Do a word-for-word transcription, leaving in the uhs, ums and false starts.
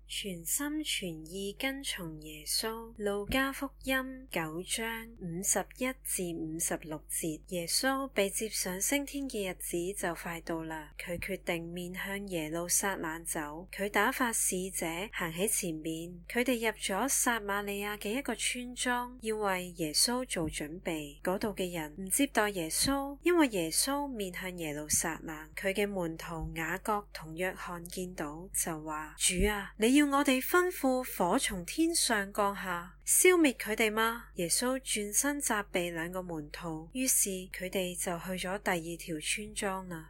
全心全意跟從耶穌。路加福音九章五十一至五十六節。耶穌被接上升天嘅日子就快到啦，佢決定面向耶路撒冷走。佢打發使者行喺前面，佢哋入咗撒瑪利亞嘅一個村莊，要為耶穌做準備。嗰度嘅人唔接待耶穌，因為耶穌面向耶路撒冷。佢嘅門徒雅各同約翰見到就話：主啊，你要我哋吩咐火從天上降下，消滅佢哋嗎？耶穌轉身責備兩個門徒，於是佢哋就去咗第二條村莊啦。